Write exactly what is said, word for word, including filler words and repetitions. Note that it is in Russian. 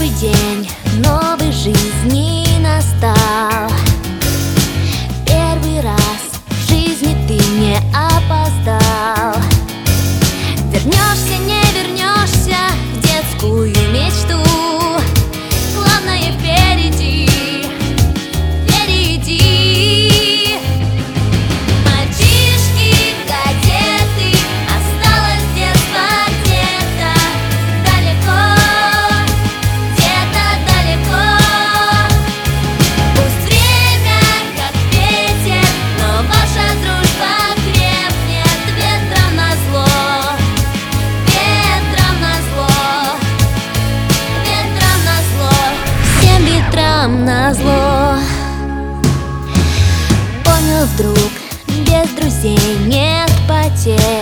Новый день, новой жизни настал. Первый раз в жизни ты не опоздал. Вернешься, не вернешься в детскую мечту. Главное впереди, впереди. Мальчишки, кадеты, осталось детство где-то далеко, где-то далеко. Пусть время как ветер, но ваша дружба крепнет ветром назло, ветром назло, ветром назло, всем ветрам назло. Понял вдруг, без друзей нет потерь.